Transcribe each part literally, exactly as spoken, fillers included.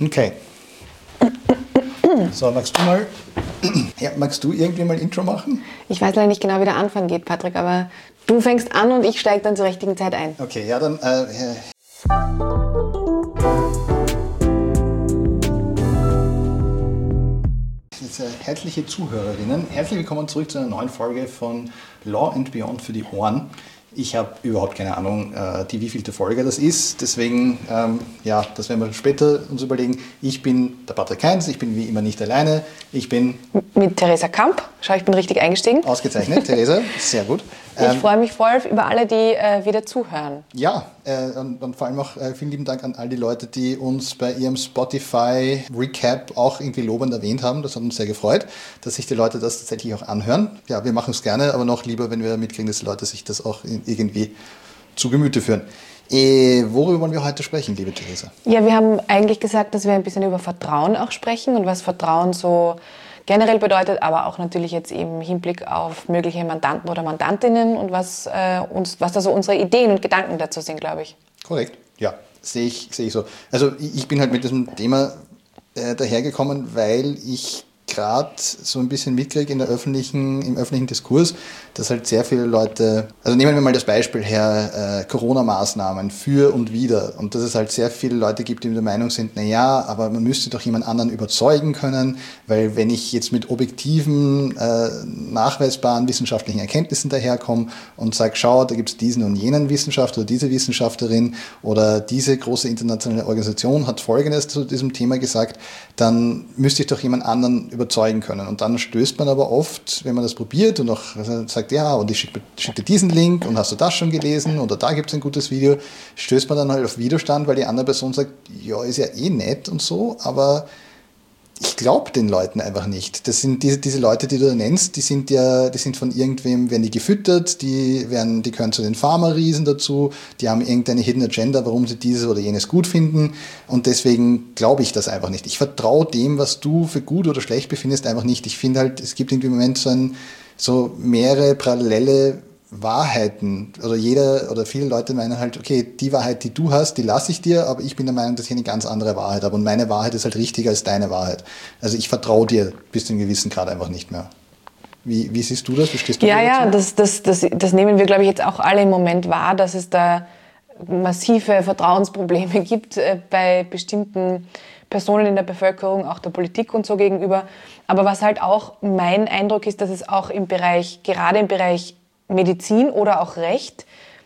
Okay. So, magst du mal, ja, magst du irgendwie mal Intro machen? Ich weiß leider nicht genau, wie der Anfang geht, Patrick, aber du fängst an und ich steige dann zur richtigen Zeit ein. Okay, ja, dann... Äh, Jetzt, äh, herzliche Zuhörerinnen, herzlich willkommen zurück zu einer neuen Folge von Law and Beyond für die Ohren. Ich habe überhaupt keine Ahnung, äh, die wievielte Folge das ist, deswegen, ähm, ja, das werden wir später uns überlegen. Ich bin der Patrick Heinz, ich bin wie immer nicht alleine, ich bin... Mit Theresa Kamp, schau, ich bin richtig eingestiegen. Ausgezeichnet, Theresa, sehr gut. Ich ähm, freue mich voll über alle, die äh, wieder zuhören. Ja, äh, und, und vor allem auch äh, vielen lieben Dank an all die Leute, die uns bei ihrem Spotify-Recap auch irgendwie lobend erwähnt haben. Das hat uns sehr gefreut, dass sich die Leute das tatsächlich auch anhören. Ja, wir machen es gerne, aber noch lieber, wenn wir mitkriegen, dass die Leute sich das auch irgendwie zu Gemüte führen. Äh, worüber wollen wir heute sprechen, liebe Theresa? Ja, wir haben eigentlich gesagt, dass wir ein bisschen über Vertrauen auch sprechen und was Vertrauen so generell bedeutet, aber auch natürlich jetzt im Hinblick auf mögliche Mandanten oder Mandantinnen und was, äh, uns, was da so unsere Ideen und Gedanken dazu sind, glaube ich. Korrekt, ja, sehe ich, sehe ich so. Also ich bin halt mit diesem Thema äh, dahergekommen, weil ich gerade so ein bisschen mitkriege in der öffentlichen, im öffentlichen Diskurs, dass halt sehr viele Leute, also nehmen wir mal das Beispiel her, äh, Corona-Maßnahmen für und wider, und dass es halt sehr viele Leute gibt, die der Meinung sind, na ja, aber man müsste doch jemand anderen überzeugen können, weil wenn ich jetzt mit objektiven, äh, nachweisbaren wissenschaftlichen Erkenntnissen daherkomme und sage, schau, da gibt es diesen und jenen Wissenschaftler oder diese Wissenschaftlerin oder diese große internationale Organisation hat Folgendes zu diesem Thema gesagt, dann müsste ich doch jemand anderen überzeugen können. Und dann stößt man aber oft, wenn man das probiert und auch sagt, ja, und ich schicke schick dir diesen Link und hast du das schon gelesen oder da gibt es ein gutes Video, stößt man dann halt auf Widerstand, weil die andere Person sagt, ja, ist ja eh nett und so, aber ich glaube den Leuten einfach nicht. Das sind diese, diese Leute, die du da nennst, die sind ja, die sind von irgendwem, werden die gefüttert, die werden, die gehören zu den Pharma-Riesen dazu, die haben irgendeine Hidden Agenda, warum sie dieses oder jenes gut finden, und deswegen glaube ich das einfach nicht. Ich vertraue dem, was du für gut oder schlecht befindest, einfach nicht. Ich finde halt, es gibt irgendwie im Moment so ein, so mehrere parallele Wahrheiten, oder jeder oder viele Leute meinen halt, okay, die Wahrheit, die du hast, die lasse ich dir, aber ich bin der Meinung, dass ich eine ganz andere Wahrheit habe und meine Wahrheit ist halt richtiger als deine Wahrheit. Also ich vertraue dir bis zu einem gewissen Grad einfach nicht mehr. Wie, wie siehst du das? Wie stehst du ja, dazu? Ja, das, das, das, das nehmen wir, glaube ich, jetzt auch alle im Moment wahr, dass es da massive Vertrauensprobleme gibt äh, bei bestimmten Personen in der Bevölkerung, auch der Politik und so gegenüber. Aber was halt auch mein Eindruck ist, dass es auch im Bereich, gerade im Bereich Medizin oder auch Recht,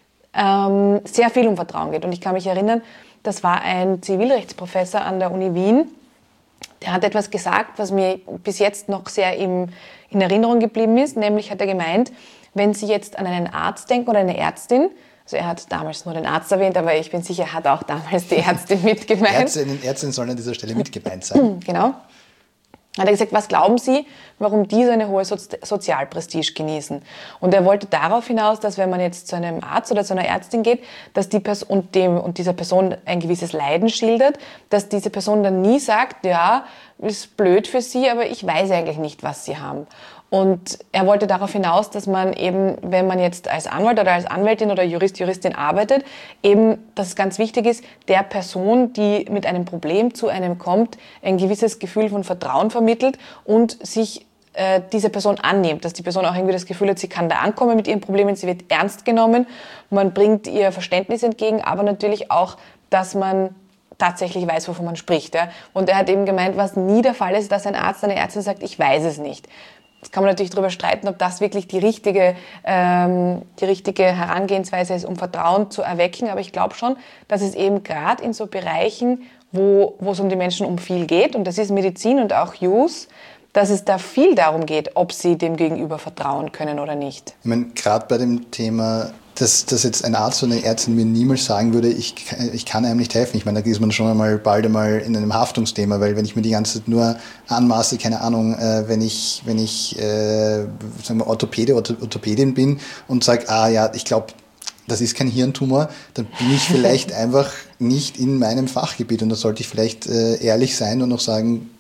ähm, sehr viel um Vertrauen geht. Und ich kann mich erinnern, das war ein Zivilrechtsprofessor an der Uni Wien, der hat etwas gesagt, was mir bis jetzt noch sehr im, in Erinnerung geblieben ist, nämlich hat er gemeint, wenn Sie jetzt an einen Arzt denken oder eine Ärztin, also er hat damals nur den Arzt erwähnt, aber ich bin sicher, er hat auch damals die Ärztin mitgemeint. Ärztinnen und Ärztinnen sollen an dieser Stelle mitgemeint sein. Genau. Hat er gesagt, was glauben Sie, warum die so eine hohe so- Sozialprestige genießen? Und er wollte darauf hinaus, dass wenn man jetzt zu einem Arzt oder zu einer Ärztin geht, dass die Person und dem und dieser Person ein gewisses Leiden schildert, dass diese Person dann nie sagt, ja, ist blöd für Sie, aber ich weiß eigentlich nicht, was Sie haben. Und er wollte darauf hinaus, dass man eben, wenn man jetzt als Anwalt oder als Anwältin oder Jurist, Juristin arbeitet, eben, dass es ganz wichtig ist, der Person, die mit einem Problem zu einem kommt, ein gewisses Gefühl von Vertrauen vermittelt und sich äh, diese Person annimmt, dass die Person auch irgendwie das Gefühl hat, sie kann da ankommen mit ihren Problemen, sie wird ernst genommen, man bringt ihr Verständnis entgegen, aber natürlich auch, dass man tatsächlich weiß, wovon man spricht. Ja? Und er hat eben gemeint, was nie der Fall ist, dass ein Arzt, eine Ärztin sagt, ich weiß es nicht. Jetzt kann man natürlich darüber streiten, ob das wirklich die richtige, ähm, die richtige Herangehensweise ist, um Vertrauen zu erwecken. Aber ich glaube schon, dass es eben gerade in so Bereichen, wo, wo es um die Menschen um viel geht, und das ist Medizin und auch Use, dass es da viel darum geht, ob sie dem Gegenüber vertrauen können oder nicht. Ich meine, gerade bei dem Thema, dass, dass jetzt ein Arzt oder eine Ärztin mir niemals sagen würde, ich, ich kann einem nicht helfen. Ich meine, da ist man schon einmal bald einmal in einem Haftungsthema, weil wenn ich mir die ganze Zeit nur anmaße, keine Ahnung, äh, wenn ich, wenn ich äh, sagen wir Orthopäde oder Orthopädin bin und sage, ah ja, ich glaube, das ist kein Hirntumor, dann bin ich vielleicht einfach nicht in meinem Fachgebiet, und da sollte ich vielleicht äh, ehrlich sein und noch sagen,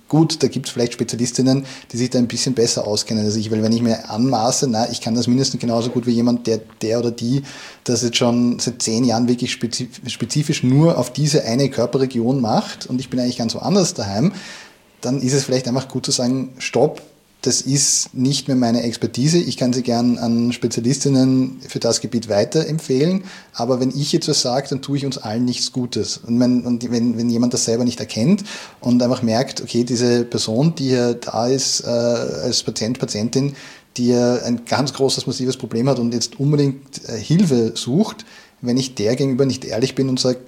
gut, da gibt es vielleicht Spezialistinnen, die sich da ein bisschen besser auskennen als ich, weil wenn ich mir anmaße, na, ich kann das mindestens genauso gut wie jemand, der, der oder die das jetzt schon seit zehn Jahren wirklich spezifisch nur auf diese eine Körperregion macht und ich bin eigentlich ganz woanders daheim, dann ist es vielleicht einfach gut zu sagen, stopp, das ist nicht mehr meine Expertise. Ich kann sie gern an Spezialistinnen für das Gebiet weiterempfehlen. Aber wenn ich jetzt was sage, dann tue ich uns allen nichts Gutes. Und, wenn, und wenn, wenn jemand das selber nicht erkennt und einfach merkt, okay, diese Person, die hier da ist äh, als Patient, Patientin, die ja ein ganz großes, massives Problem hat und jetzt unbedingt äh, Hilfe sucht, wenn ich der gegenüber nicht ehrlich bin und sage,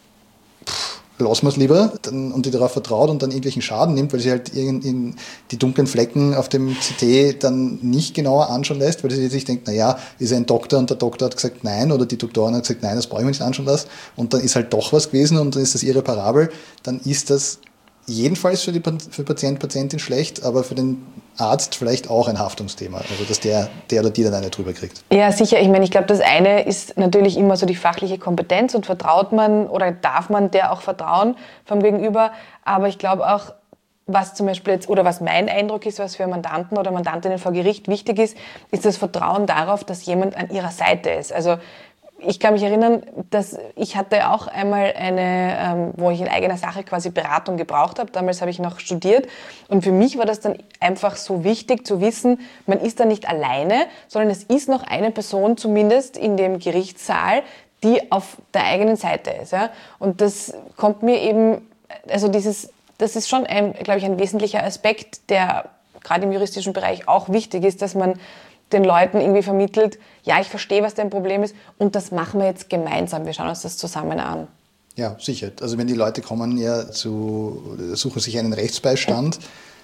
lassen wir es lieber dann, und die darauf vertraut und dann irgendwelchen Schaden nimmt, weil sie halt in, in die dunklen Flecken auf dem C T dann nicht genauer anschauen lässt, weil sie sich denkt, naja, ist er ein Doktor und der Doktor hat gesagt nein oder die Doktorin hat gesagt nein, das brauche ich mir nicht anschauen lassen und dann ist halt doch was gewesen und dann ist das irreparabel, dann ist das jedenfalls für die für Patient, Patientin schlecht, aber für den Arzt vielleicht auch ein Haftungsthema, also dass der, der oder die dann eine drüber kriegt. Ja, sicher. Ich meine, ich glaube, das eine ist natürlich immer so die fachliche Kompetenz und vertraut man oder darf man der auch vertrauen vom Gegenüber, aber ich glaube auch, was zum Beispiel jetzt, oder was mein Eindruck ist, was für Mandanten oder Mandantinnen vor Gericht wichtig ist, ist das Vertrauen darauf, dass jemand an ihrer Seite ist. Also ich kann mich erinnern, dass ich hatte auch einmal eine, ähm, wo ich in eigener Sache quasi Beratung gebraucht habe. Damals habe ich noch studiert und für mich war das dann einfach so wichtig zu wissen, man ist da nicht alleine, sondern es ist noch eine Person zumindest in dem Gerichtssaal, die auf der eigenen Seite ist. Ja? Und das kommt mir eben, also dieses, das ist schon, ein, glaube ich, ein wesentlicher Aspekt, der gerade im juristischen Bereich auch wichtig ist, dass man den Leuten irgendwie vermittelt, ja, ich verstehe, was dein Problem ist und das machen wir jetzt gemeinsam, wir schauen uns das zusammen an. Ja, sicher. Also wenn die Leute kommen ja zu, suchen sich einen Rechtsbeistand,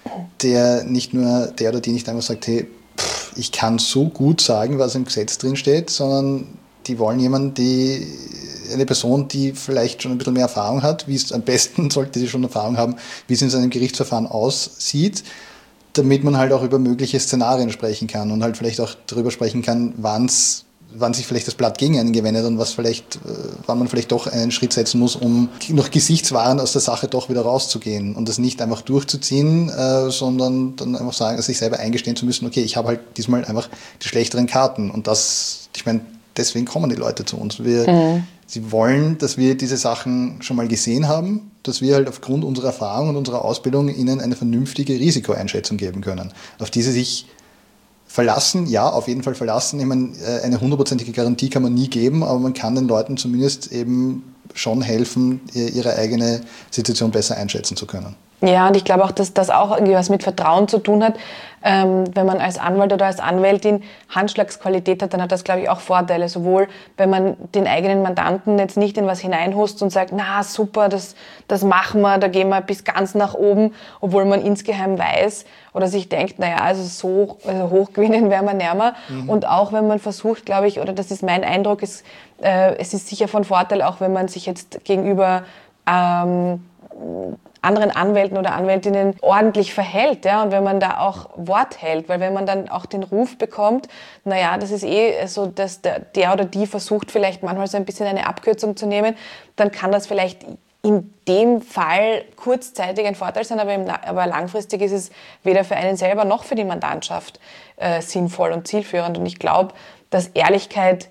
der nicht nur, der oder die nicht einfach sagt, hey, pff, ich kann so gut sagen, was im Gesetz drin steht, sondern die wollen jemanden, die, eine Person, die vielleicht schon ein bisschen mehr Erfahrung hat, wie es am besten sollte sie schon Erfahrung haben, wie es in seinem Gerichtsverfahren aussieht, damit man halt auch über mögliche Szenarien sprechen kann und halt vielleicht auch darüber sprechen kann, wann's, wann sich vielleicht das Blatt gegen einen gewendet und was vielleicht, wann man vielleicht doch einen Schritt setzen muss, um noch gesichtswahrend aus der Sache doch wieder rauszugehen und das nicht einfach durchzuziehen, äh, sondern dann einfach sagen, sich selber eingestehen zu müssen, okay, ich habe halt diesmal einfach die schlechteren Karten und das, ich meine, deswegen kommen die Leute zu uns. Wir, mhm. Sie wollen, dass wir diese Sachen schon mal gesehen haben, dass wir halt aufgrund unserer Erfahrung und unserer Ausbildung ihnen eine vernünftige Risikoeinschätzung geben können, auf die sie sich verlassen, ja, auf jeden Fall verlassen. Ich meine, eine hundertprozentige Garantie kann man nie geben, aber man kann den Leuten zumindest eben schon helfen, ihre eigene Situation besser einschätzen zu können. Ja, und ich glaube auch, dass das auch irgendwie was mit Vertrauen zu tun hat. Ähm, wenn man als Anwalt oder als Anwältin Handschlagsqualität hat, dann hat das, glaube ich, auch Vorteile. Sowohl, wenn man den eigenen Mandanten jetzt nicht in was hineinhust und sagt, na super, das, das machen wir, da gehen wir bis ganz nach oben, obwohl man insgeheim weiß oder sich denkt, naja, also so also hoch gewinnen werden wir nimmer. Mhm. Und auch, wenn man versucht, glaube ich, oder das ist mein Eindruck, ist, äh, es ist sicher von Vorteil, auch wenn man sich jetzt gegenüber ähm, anderen Anwälten oder Anwältinnen ordentlich verhält, ja, und wenn man da auch Wort hält, weil wenn man dann auch den Ruf bekommt, naja, das ist eh so, dass der, der oder die versucht vielleicht manchmal so ein bisschen eine Abkürzung zu nehmen, dann kann das vielleicht in dem Fall kurzzeitig ein Vorteil sein, aber, im, aber langfristig ist es weder für einen selber noch für die Mandantschaft äh, sinnvoll und zielführend und ich glaube, dass Ehrlichkeit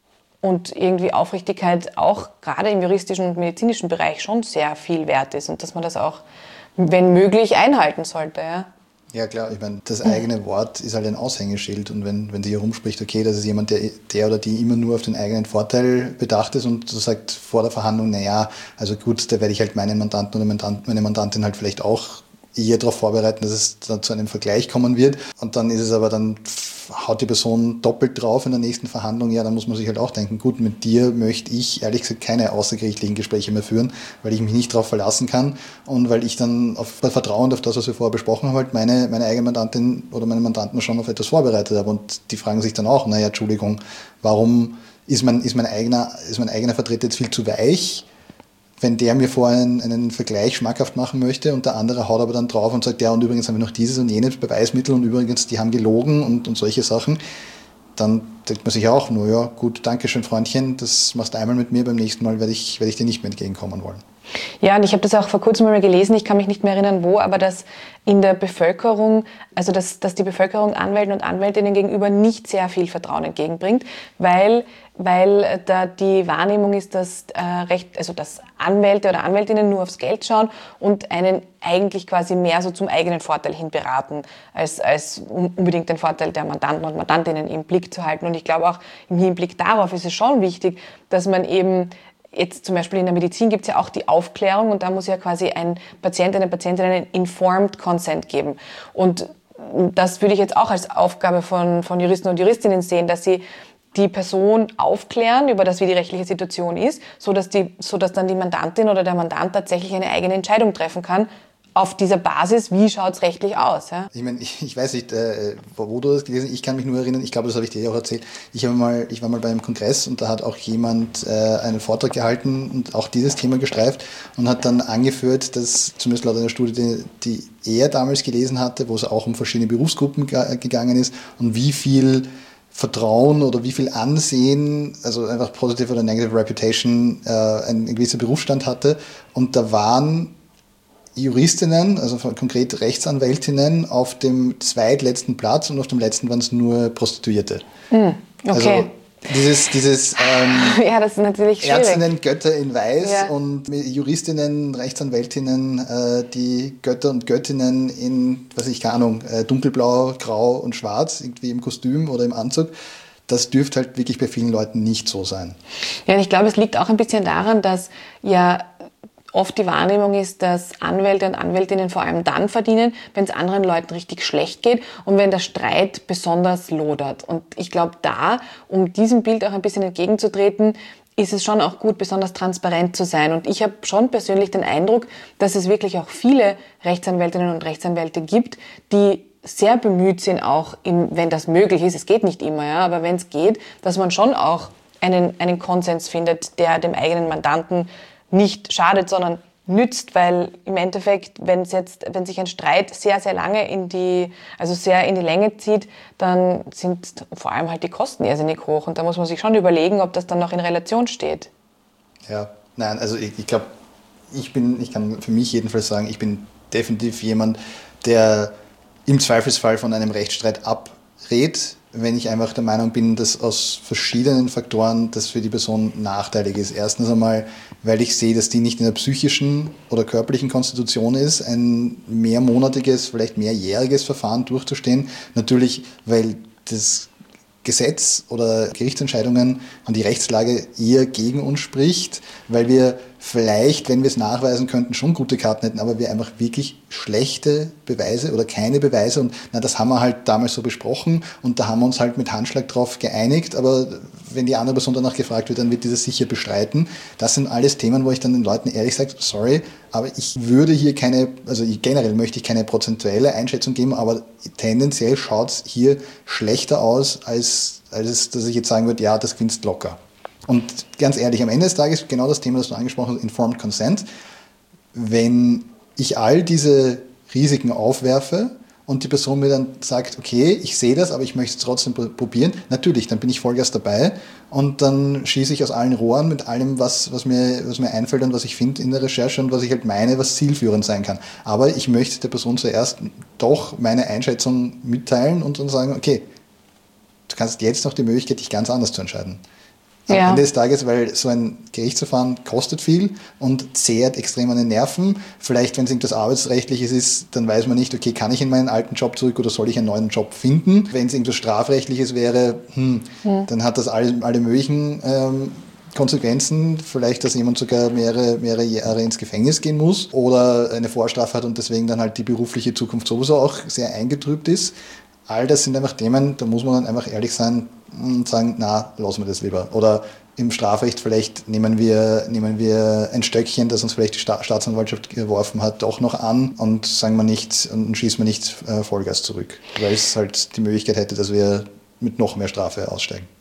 und irgendwie Aufrichtigkeit auch gerade im juristischen und medizinischen Bereich schon sehr viel wert ist und dass man das auch, wenn möglich, einhalten sollte. Ja, ja klar, ich meine, das eigene Wort ist halt ein Aushängeschild und wenn, wenn sie hier rumspricht, okay, das ist jemand, der, der oder die immer nur auf den eigenen Vorteil bedacht ist und so sagt vor der Verhandlung, naja, also gut, da werde ich halt meinen Mandanten oder meine Mandantin halt vielleicht auch eher darauf vorbereiten, dass es dann zu einem Vergleich kommen wird und dann ist es aber dann haut die Person doppelt drauf in der nächsten Verhandlung, ja, dann muss man sich halt auch denken, gut, mit dir möchte ich ehrlich gesagt keine außergerichtlichen Gespräche mehr führen, weil ich mich nicht darauf verlassen kann und weil ich dann auf Vertrauen auf das, was wir vorher besprochen haben, halt meine, meine eigene Mandantin oder meine Mandanten schon auf etwas vorbereitet habe und die fragen sich dann auch, naja, Entschuldigung, warum ist mein, ist mein eigener, ist mein eigener Vertreter jetzt viel zu weich, wenn der mir vorher einen, einen Vergleich schmackhaft machen möchte und der andere haut aber dann drauf und sagt, ja, und übrigens haben wir noch dieses und jenes Beweismittel und übrigens, die haben gelogen und, und solche Sachen, dann denkt man sich auch nur, ja, gut, danke schön, Freundchen, das machst du einmal mit mir, beim nächsten Mal werde ich, werde ich dir nicht mehr entgegenkommen wollen. Ja, und ich habe das auch vor kurzem mal gelesen, ich kann mich nicht mehr erinnern wo, aber dass in der Bevölkerung, also dass, dass die Bevölkerung Anwälten und Anwältinnen gegenüber nicht sehr viel Vertrauen entgegenbringt, weil, weil da die Wahrnehmung ist, dass, äh, recht, also dass Anwälte oder Anwältinnen nur aufs Geld schauen und einen eigentlich quasi mehr so zum eigenen Vorteil hin beraten, als, als um, unbedingt den Vorteil der Mandanten und Mandantinnen im Blick zu halten. Und ich glaube auch im Hinblick darauf ist es schon wichtig, dass man eben jetzt zum Beispiel in der Medizin gibt es ja auch die Aufklärung und da muss ja quasi ein Patient, eine Patientin einen Informed Consent geben. Und das würde ich jetzt auch als Aufgabe von, von Juristen und Juristinnen sehen, dass sie die Person aufklären über das, wie die rechtliche Situation ist, so dass die, so dass dann die Mandantin oder der Mandant tatsächlich eine eigene Entscheidung treffen kann, auf dieser Basis, wie schaut es rechtlich aus? Ja? Ich meine, ich, ich weiß nicht, äh, wo du das gelesen hast, ich kann mich nur erinnern, ich glaube, das habe ich dir auch erzählt, ich, habe mal, ich war mal bei einem Kongress und da hat auch jemand äh, einen Vortrag gehalten und auch dieses Thema gestreift und hat dann angeführt, dass zumindest laut einer Studie, die, die er damals gelesen hatte, wo es auch um verschiedene Berufsgruppen ge- gegangen ist und wie viel Vertrauen oder wie viel Ansehen, also einfach positive oder negative Reputation, äh, ein, ein gewisser Berufsstand hatte und da waren Juristinnen, also konkret Rechtsanwältinnen, auf dem zweitletzten Platz und auf dem letzten waren es nur Prostituierte. Mm, okay. Also dieses, dieses ähm, ja, das ist natürlich schwierig. Ärztinnen, Götter in Weiß ja. und Juristinnen, Rechtsanwältinnen, äh, die Götter und Göttinnen in, was ich, keine Ahnung, äh, dunkelblau, grau und schwarz, irgendwie im Kostüm oder im Anzug. Das dürfte halt wirklich bei vielen Leuten nicht so sein. Ja, und ich glaube, es liegt auch ein bisschen daran, dass ja oft die Wahrnehmung ist, dass Anwälte und Anwältinnen vor allem dann verdienen, wenn es anderen Leuten richtig schlecht geht und wenn der Streit besonders lodert. Und ich glaube, da, um diesem Bild auch ein bisschen entgegenzutreten, ist es schon auch gut, besonders transparent zu sein. Und ich habe schon persönlich den Eindruck, dass es wirklich auch viele Rechtsanwältinnen und Rechtsanwälte gibt, die sehr bemüht sind, auch, im, wenn das möglich ist, es geht nicht immer, ja, aber wenn es geht, dass man schon auch einen, einen Konsens findet, der dem eigenen Mandanten nicht schadet, sondern nützt, weil im Endeffekt, wenn es jetzt, wenn sich ein Streit sehr, sehr lange in die, also sehr in die Länge zieht, dann sind vor allem halt die Kosten irrsinnig hoch und da muss man sich schon überlegen, ob das dann noch in Relation steht. Ja, nein, also ich, ich glaube, ich bin, ich kann für mich jedenfalls sagen, ich bin definitiv jemand, der im Zweifelsfall von einem Rechtsstreit abrät, wenn ich einfach der Meinung bin, dass aus verschiedenen Faktoren das für die Person nachteilig ist. Erstens einmal, weil ich sehe, dass die nicht in der psychischen oder körperlichen Konstitution ist, ein mehrmonatiges, vielleicht mehrjähriges Verfahren durchzustehen. Natürlich, weil das Gesetz oder Gerichtsentscheidungen und die Rechtslage eher gegen uns spricht, weil wir vielleicht, wenn wir es nachweisen könnten, schon gute Karten hätten, aber wir einfach wirklich schlechte Beweise oder keine Beweise und na, das haben wir halt damals so besprochen und da haben wir uns halt mit Handschlag drauf geeinigt, aber wenn die andere Person danach gefragt wird, dann wird diese sicher bestreiten. Das sind alles Themen, wo ich dann den Leuten ehrlich sage, sorry, aber ich würde hier keine, also generell möchte ich keine prozentuelle Einschätzung geben, aber tendenziell schaut es hier schlechter aus, als, als dass ich jetzt sagen würde, ja, das gewinnst locker. Und ganz ehrlich, am Ende des Tages, genau das Thema, das du angesprochen hast, Informed Consent, wenn ich all diese Risiken aufwerfe und die Person mir dann sagt, okay, ich sehe das, aber ich möchte es trotzdem probieren, natürlich, dann bin ich Vollgas dabei und dann schieße ich aus allen Rohren mit allem, was, was, mir, was mir einfällt und was ich finde in der Recherche und was ich halt meine, was zielführend sein kann. Aber ich möchte der Person zuerst doch meine Einschätzung mitteilen und dann sagen, okay, du kannst jetzt noch die Möglichkeit, dich ganz anders zu entscheiden. Am ja. Ende des Tages, weil so ein Gerichtsverfahren kostet viel und zehrt extrem an den Nerven. Vielleicht, wenn es irgendwas Arbeitsrechtliches ist, dann weiß man nicht, okay, kann ich in meinen alten Job zurück oder soll ich einen neuen Job finden? Wenn es irgendwas Strafrechtliches wäre, hm, hm. dann hat das alle, alle möglichen ähm, Konsequenzen. Vielleicht, dass jemand sogar mehrere, mehrere Jahre ins Gefängnis gehen muss oder eine Vorstrafe hat und deswegen dann halt die berufliche Zukunft sowieso auch sehr eingetrübt ist. All das sind einfach Themen, da muss man dann einfach ehrlich sein und sagen, na, lassen wir das lieber. Oder im Strafrecht vielleicht nehmen wir, nehmen wir ein Stöckchen, das uns vielleicht die Sta- Staatsanwaltschaft geworfen hat, doch noch an und sagen wir nicht und schießen wir nicht äh, Vollgas zurück. Weil es halt die Möglichkeit hätte, dass wir mit noch mehr Strafe aussteigen.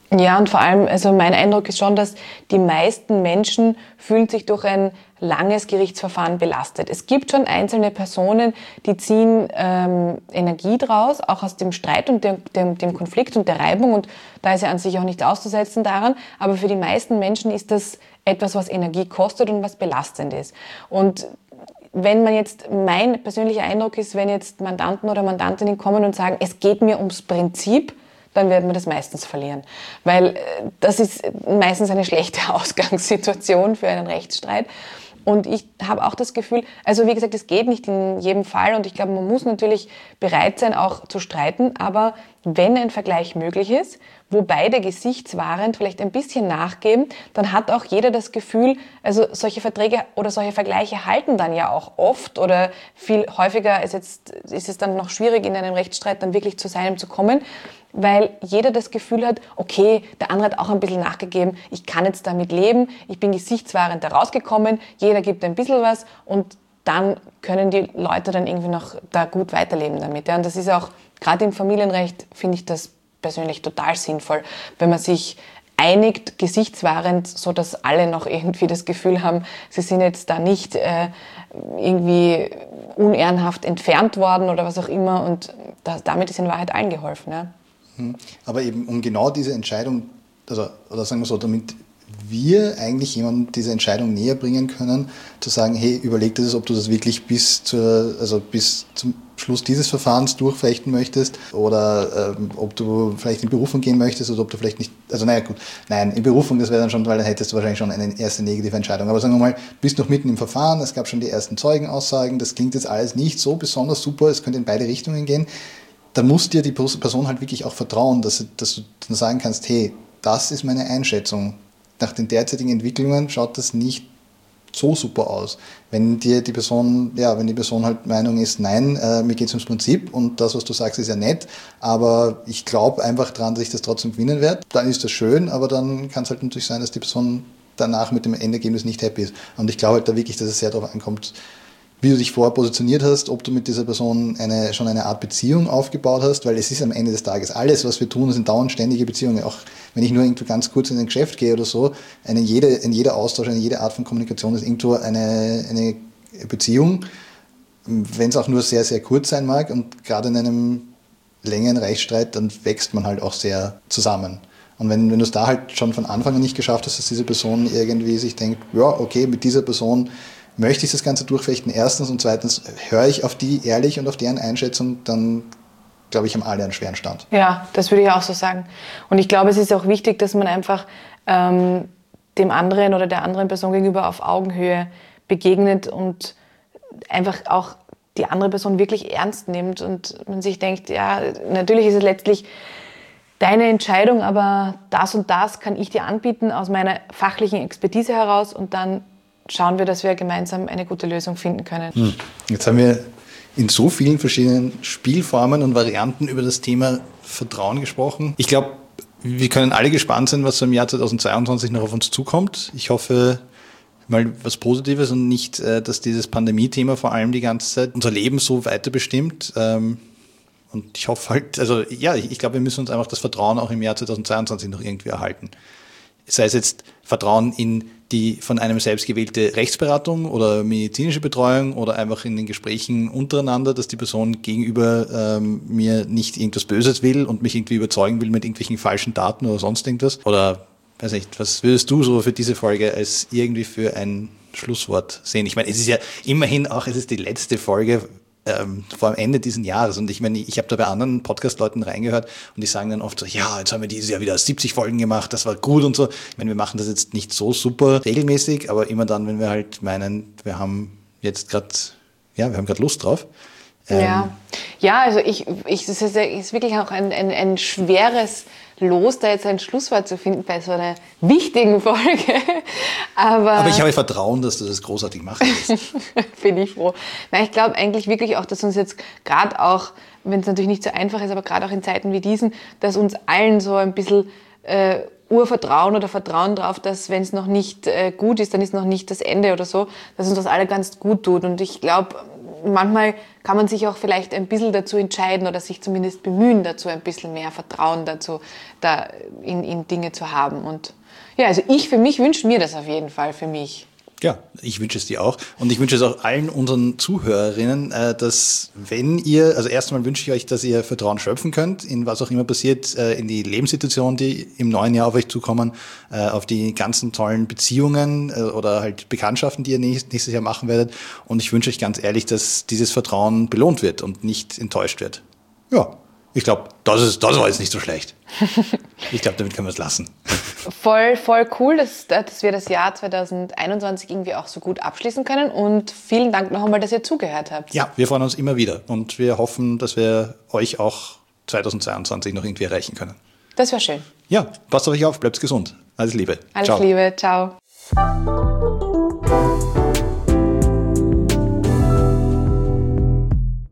Ja, und vor allem, also mein Eindruck ist schon, dass die meisten Menschen fühlen sich durch ein langes Gerichtsverfahren belastet. Es gibt schon einzelne Personen, die ziehen ähm, Energie draus, auch aus dem Streit und dem, dem, dem Konflikt und der Reibung, und da ist ja an sich auch nichts auszusetzen daran, aber für die meisten Menschen ist das etwas, was Energie kostet und was belastend ist. Und wenn man jetzt, mein persönlicher Eindruck ist, wenn jetzt Mandanten oder Mandantinnen kommen und sagen, es geht mir ums Prinzip, dann werden wir das meistens verlieren. Weil das ist meistens eine schlechte Ausgangssituation für einen Rechtsstreit. Und ich habe auch das Gefühl, also wie gesagt, es geht nicht in jedem Fall, und ich glaube, man muss natürlich bereit sein, auch zu streiten, aber wenn ein Vergleich möglich ist, wo beide gesichtswahrend vielleicht ein bisschen nachgeben, dann hat auch jeder das Gefühl, also solche Verträge oder solche Vergleiche halten dann ja auch oft oder viel häufiger ist, jetzt, ist es dann noch schwierig, in einem Rechtsstreit dann wirklich zu seinem zu kommen, weil jeder das Gefühl hat, okay, der andere hat auch ein bisschen nachgegeben, ich kann jetzt damit leben, ich bin gesichtswahrend da rausgekommen, jeder gibt ein bisschen was, und dann können die Leute dann irgendwie noch da gut weiterleben damit. Ja. Und das ist auch, gerade im Familienrecht, finde ich das persönlich total sinnvoll, wenn man sich einigt, gesichtswahrend, so dass alle noch irgendwie das Gefühl haben, sie sind jetzt da nicht äh, irgendwie unehrenhaft entfernt worden oder was auch immer, und das, damit ist in Wahrheit allen geholfen. Ja. Aber eben um genau diese Entscheidung, also, oder sagen wir so, damit wir eigentlich jemandem diese Entscheidung näher bringen können, zu sagen, hey, überleg dir das, ob du das wirklich bis zur, also bis zum Schluss dieses Verfahrens durchfechten möchtest, oder ähm, ob du vielleicht in Berufung gehen möchtest, oder ob du vielleicht nicht, also naja gut, nein, in Berufung, das wäre dann schon, weil dann hättest du wahrscheinlich schon eine erste negative Entscheidung. Aber sagen wir mal, du bist noch mitten im Verfahren, es gab schon die ersten Zeugenaussagen, das klingt jetzt alles nicht so besonders super, es könnte in beide Richtungen gehen. Dann muss dir die Person halt wirklich auch vertrauen, dass, dass du dann sagen kannst, hey, das ist meine Einschätzung. Nach den derzeitigen Entwicklungen schaut das nicht so super aus. Wenn dir die Person, ja, wenn die Person halt Meinung ist, nein, äh, mir geht es ums Prinzip und das, was du sagst, ist ja nett, aber ich glaube einfach dran, dass ich das trotzdem gewinnen werde, dann ist das schön, aber dann kann es halt natürlich sein, dass die Person danach mit dem Endergebnis nicht happy ist. Und ich glaube halt da wirklich, dass es sehr darauf ankommt, wie du dich vorher positioniert hast, ob du mit dieser Person eine, schon eine Art Beziehung aufgebaut hast, weil es ist am Ende des Tages alles, was wir tun, sind dauernd ständige Beziehungen. Auch wenn ich nur irgendwo ganz kurz in ein Geschäft gehe oder so, eine jede, in jeder Austausch, eine jede Art von Kommunikation ist irgendwo eine, eine Beziehung, wenn es auch nur sehr, sehr kurz sein mag, und gerade in einem längeren Rechtsstreit, dann wächst man halt auch sehr zusammen. Und wenn, wenn du es da halt schon von Anfang an nicht geschafft hast, dass diese Person irgendwie sich denkt, ja, okay, mit dieser Person möchte ich das Ganze durchfechten, erstens, und zweitens höre ich auf die ehrlich und auf deren Einschätzung, dann glaube ich, haben alle einen schweren Stand. Ja, das würde ich auch so sagen. Und ich glaube, es ist auch wichtig, dass man einfach ähm, dem anderen oder der anderen Person gegenüber auf Augenhöhe begegnet und einfach auch die andere Person wirklich ernst nimmt und man sich denkt, ja, natürlich ist es letztlich deine Entscheidung, aber das und das kann ich dir anbieten aus meiner fachlichen Expertise heraus, und dann schauen wir, dass wir gemeinsam eine gute Lösung finden können. Hm. Jetzt haben wir in so vielen verschiedenen Spielformen und Varianten über das Thema Vertrauen gesprochen. Ich glaube, wir können alle gespannt sein, was so im Jahr zweitausendzweiundzwanzig noch auf uns zukommt. Ich hoffe mal was Positives und nicht, dass dieses Pandemie-Thema vor allem die ganze Zeit unser Leben so weiter bestimmt. Und ich hoffe halt, also ja, ich glaube, wir müssen uns einfach das Vertrauen auch im Jahr zweitausendzweiundzwanzig noch irgendwie erhalten. Sei es jetzt Vertrauen in die von einem selbst gewählte Rechtsberatung oder medizinische Betreuung oder einfach in den Gesprächen untereinander, dass die Person gegenüber ähm, mir nicht irgendwas Böses will und mich irgendwie überzeugen will mit irgendwelchen falschen Daten oder sonst irgendwas. Oder, weiß nicht, was würdest du so für diese Folge als irgendwie für ein Schlusswort sehen? Ich meine, es ist ja immerhin auch, es ist die letzte Folge ähm, vor dem Ende dieses Jahres. Und ich meine, ich habe da bei anderen Podcast-Leuten reingehört und die sagen dann oft so, ja, jetzt haben wir dieses Jahr wieder siebzig Folgen gemacht, das war gut und so. Ich meine, wir machen das jetzt nicht so super regelmäßig, aber immer dann, wenn wir halt meinen, wir haben jetzt gerade, ja, wir haben gerade Lust drauf. Ähm, ja. ja, also ich, ich, es ist, ist wirklich auch ein, ein, ein schweres Los, da jetzt ein Schlusswort zu finden bei so einer wichtigen Folge. Aber, Aber ich habe Vertrauen, dass du das großartig machst. Bin ich froh. Nein, ich glaube eigentlich wirklich auch, dass uns jetzt gerade auch, wenn es natürlich nicht so einfach ist, aber gerade auch in Zeiten wie diesen, dass uns allen so ein bisschen äh, Urvertrauen oder Vertrauen drauf, dass wenn es noch nicht äh, gut ist, dann ist noch nicht das Ende oder so, dass uns das alle ganz gut tut. Und ich glaube, manchmal kann man sich auch vielleicht ein bisschen dazu entscheiden oder sich zumindest bemühen, dazu ein bisschen mehr Vertrauen dazu, da in, in Dinge zu haben. Und ja, also ich für mich wünsche mir das auf jeden Fall, für mich. Ja, ich wünsche es dir auch. Und ich wünsche es auch allen unseren Zuhörerinnen, dass wenn ihr, also erst einmal wünsche ich euch, dass ihr Vertrauen schöpfen könnt, in was auch immer passiert, in die Lebenssituation, die im neuen Jahr auf euch zukommen, auf die ganzen tollen Beziehungen oder halt Bekanntschaften, die ihr nächstes Jahr machen werdet. Und ich wünsche euch ganz ehrlich, dass dieses Vertrauen belohnt wird und nicht enttäuscht wird. Ja, ich glaube, das ist, das war jetzt nicht so schlecht. Ich glaube, damit können wir es lassen. Voll, voll cool, dass, dass wir das Jahr zwanzig einundzwanzig irgendwie auch so gut abschließen können. Und vielen Dank noch einmal, dass ihr zugehört habt. Ja, wir freuen uns immer wieder. Und wir hoffen, dass wir euch auch zweitausendzweiundzwanzig noch irgendwie erreichen können. Das wäre schön. Ja, passt auf euch auf, bleibt gesund. Alles Liebe. Alles Ciao. Liebe, ciao.